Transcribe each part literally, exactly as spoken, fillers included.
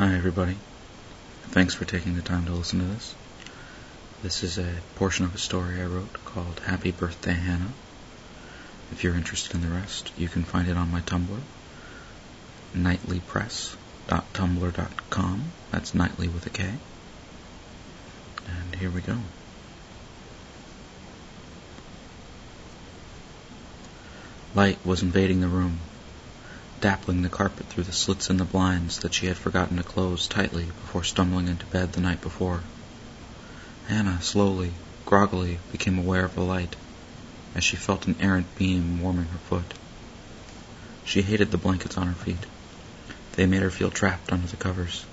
Hi everybody, thanks for taking the time to listen to this. This is a portion of a story I wrote called Happy Birthday Hannah. If you're interested in the rest, you can find it on my Tumblr, nightly press dot tumblr dot com. That's nightly with a K. And here we go. Light was invading the room, dappling the carpet through the slits in the blinds that she had forgotten to close tightly before stumbling into bed the night before. Hannah slowly, groggily became aware of the light as she felt an errant beam warming her foot. She hated the blankets on her feet. They made her feel trapped under the covers.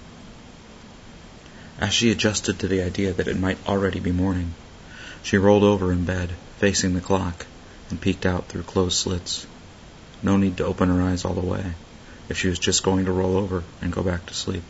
As she adjusted to the idea that it might already be morning, she rolled over in bed, facing the clock, and peeked out through closed slits. No need to open her eyes all the way, if she was just going to roll over and go back to sleep.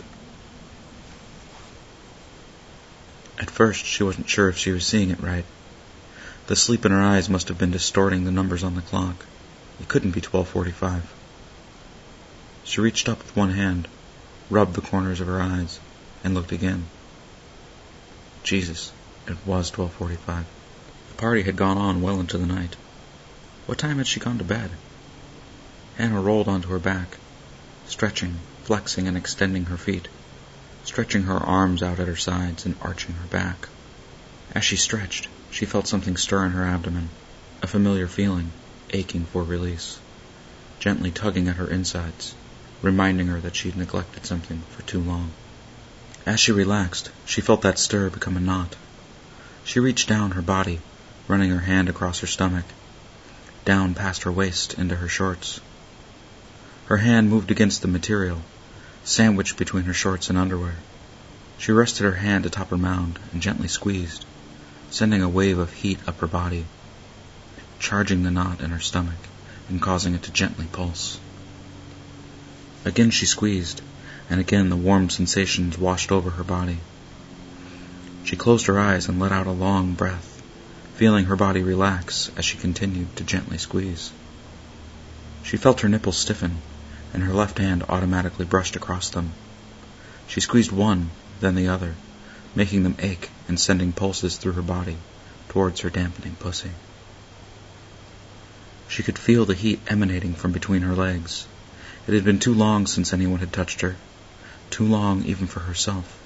At first, she wasn't sure if she was seeing it right. The sleep in her eyes must have been distorting the numbers on the clock. It couldn't be twelve forty-five. She reached up with one hand, rubbed the corners of her eyes, and looked again. Jesus, it was twelve forty-five. The party had gone on well into the night. What time had she gone to bed? Hannah rolled onto her back, stretching, flexing, and extending her feet, stretching her arms out at her sides and arching her back. As she stretched, she felt something stir in her abdomen, a familiar feeling, aching for release, gently tugging at her insides, reminding her that she'd neglected something for too long. As she relaxed, she felt that stir become a knot. She reached down her body, running her hand across her stomach, down past her waist into her shorts. Her hand moved against the material, sandwiched between her shorts and underwear. She rested her hand atop her mound and gently squeezed, sending a wave of heat up her body, charging the knot in her stomach and causing it to gently pulse. Again she squeezed, and again the warm sensations washed over her body. She closed her eyes and let out a long breath, feeling her body relax as she continued to gently squeeze. She felt her nipples stiffen, and her left hand automatically brushed across them. She squeezed one, then the other, making them ache and sending pulses through her body towards her dampening pussy. She could feel the heat emanating from between her legs. It had been too long since anyone had touched her, too long even for herself.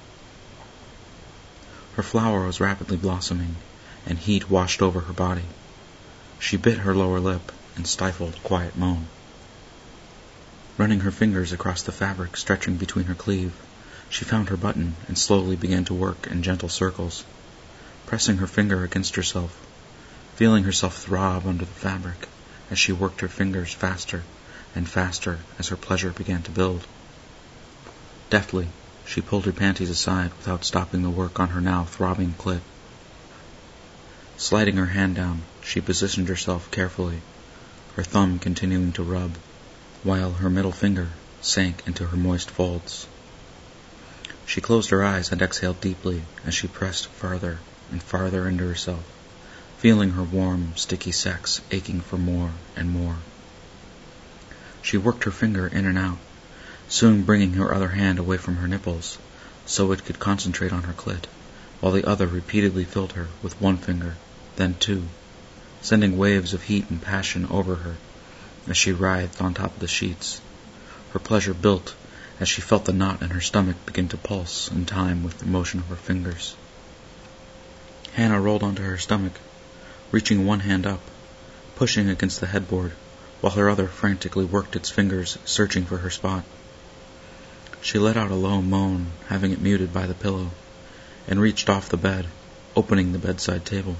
Her flower was rapidly blossoming, and heat washed over her body. She bit her lower lip and stifled a quiet moan. Running her fingers across the fabric stretching between her cleave, she found her button and slowly began to work in gentle circles, pressing her finger against herself, feeling herself throb under the fabric as she worked her fingers faster and faster as her pleasure began to build. Deftly, she pulled her panties aside without stopping the work on her now throbbing clit. Sliding her hand down, she positioned herself carefully, her thumb continuing to rub, while her middle finger sank into her moist folds. She closed her eyes and exhaled deeply as she pressed farther and farther into herself, feeling her warm, sticky sex aching for more and more. She worked her finger in and out, soon bringing her other hand away from her nipples so it could concentrate on her clit, while the other repeatedly filled her with one finger, then two, sending waves of heat and passion over her as she writhed on top of the sheets. Her pleasure built as she felt the knot in her stomach begin to pulse in time with the motion of her fingers. Hannah rolled onto her stomach, reaching one hand up, pushing against the headboard, while her other frantically worked its fingers, searching for her spot. She let out a low moan, having it muted by the pillow, and reached off the bed, opening the bedside table.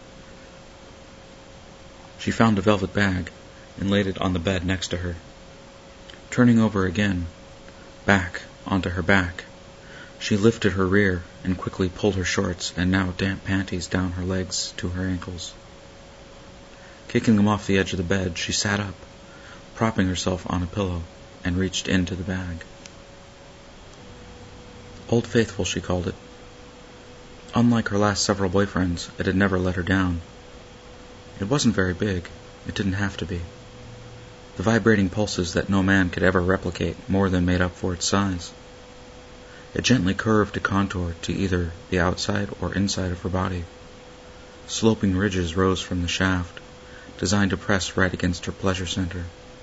She found a velvet bag and laid it on the bed next to her. Turning over again, back onto her back, she lifted her rear and quickly pulled her shorts and now damp panties down her legs to her ankles. Kicking them off the edge of the bed, she sat up, propping herself on a pillow, and reached into the bag. Old Faithful, she called it. Unlike her last several boyfriends, it had never let her down. It wasn't very big. It didn't have to be. The vibrating pulses that no man could ever replicate more than made up for its size. It gently curved to contour to either the outside or inside of her body. Sloping ridges rose from the shaft, designed to press right against her pleasure center.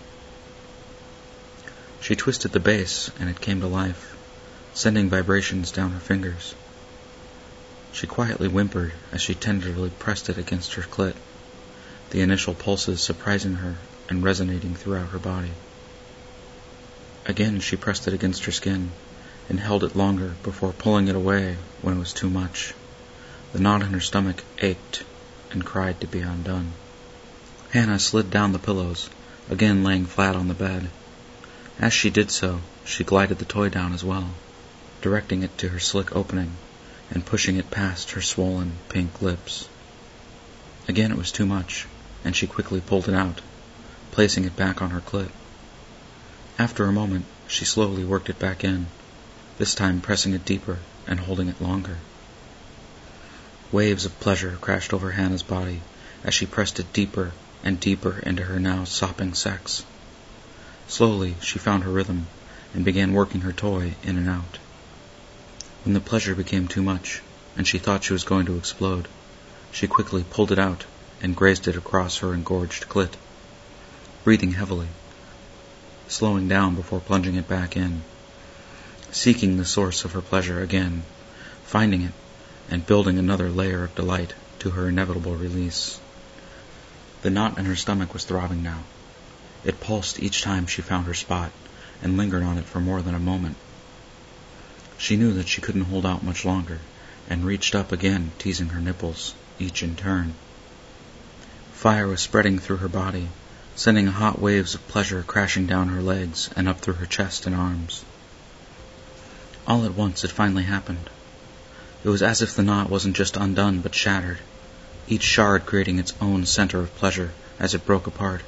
She twisted the base, and it came to life, sending vibrations down her fingers. She quietly whimpered as she tenderly pressed it against her clit, the initial pulses surprising her and resonating throughout her body. Again she pressed it against her skin, and held it longer before pulling it away when it was too much. The knot in her stomach ached and cried to be undone. Hannah slid down the pillows, again laying flat on the bed. As she did so, she glided the toy down as well, directing it to her slick opening and pushing it past her swollen pink lips. Again it was too much, and she quickly pulled it out, placing it back on her clit. After a moment, she slowly worked it back in, this time pressing it deeper and holding it longer. Waves of pleasure crashed over Hannah's body as she pressed it deeper and deeper into her now sopping sex. Slowly, she found her rhythm and began working her toy in and out. When the pleasure became too much, and she thought she was going to explode, she quickly pulled it out and grazed it across her engorged clit, breathing heavily, slowing down before plunging it back in, seeking the source of her pleasure again, finding it, and building another layer of delight to her inevitable release. The knot in her stomach was throbbing now. It pulsed each time she found her spot and lingered on it for more than a moment. She knew that she couldn't hold out much longer and reached up again, teasing her nipples, each in turn. Fire was spreading through her body, sending hot waves of pleasure crashing down her legs and up through her chest and arms. All at once it finally happened. It was as if the knot wasn't just undone but shattered, each shard creating its own center of pleasure as it broke apart.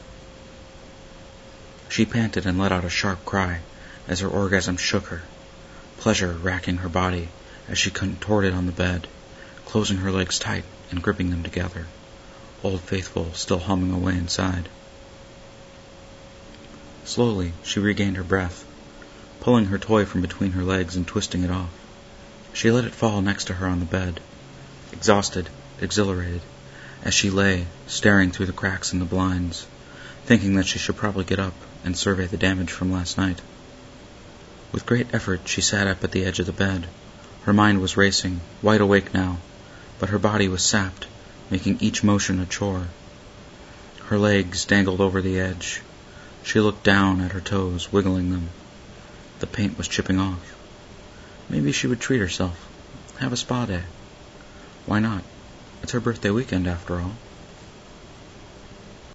She panted and let out a sharp cry as her orgasm shook her, pleasure racking her body as she contorted on the bed, closing her legs tight and gripping them together, Old Faithful still humming away inside. Slowly, she regained her breath, pulling her toy from between her legs and twisting it off. She let it fall next to her on the bed, exhausted, exhilarated, as she lay, staring through the cracks in the blinds, thinking that she should probably get up and survey the damage from last night. With great effort, she sat up at the edge of the bed. Her mind was racing, wide awake now, but her body was sapped, making each motion a chore. Her legs dangled over the edge. She looked down at her toes, wiggling them. The paint was chipping off. Maybe she would treat herself, have a spa day. Why not? It's her birthday weekend, after all.